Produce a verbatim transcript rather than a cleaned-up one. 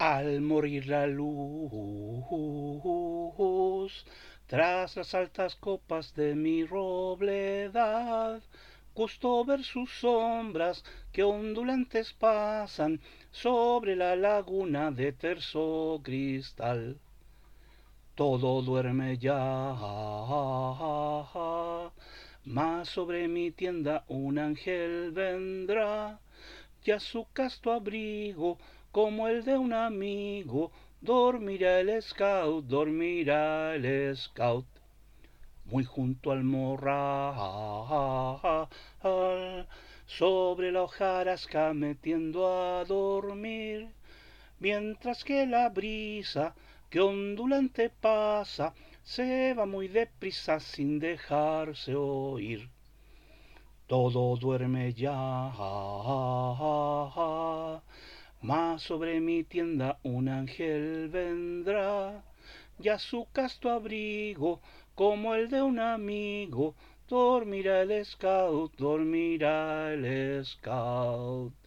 Al morir la luz, tras las altas copas de mi robledad, gusto ver sus sombras que ondulantes pasan sobre la laguna de terso cristal. Todo duerme ya, mas sobre mi tienda un ángel vendrá, y a su casto abrigo, como el de un amigo, dormirá el scout, dormirá el scout. Muy junto al morral, sobre la hojarasca metiendo a dormir, mientras que la brisa que ondulante pasa se va muy deprisa sin dejarse oír. Todo duerme ya, mas sobre mi tienda un ángel vendrá, y a su casto abrigo, como el de un amigo, dormirá el scout, dormirá el scout.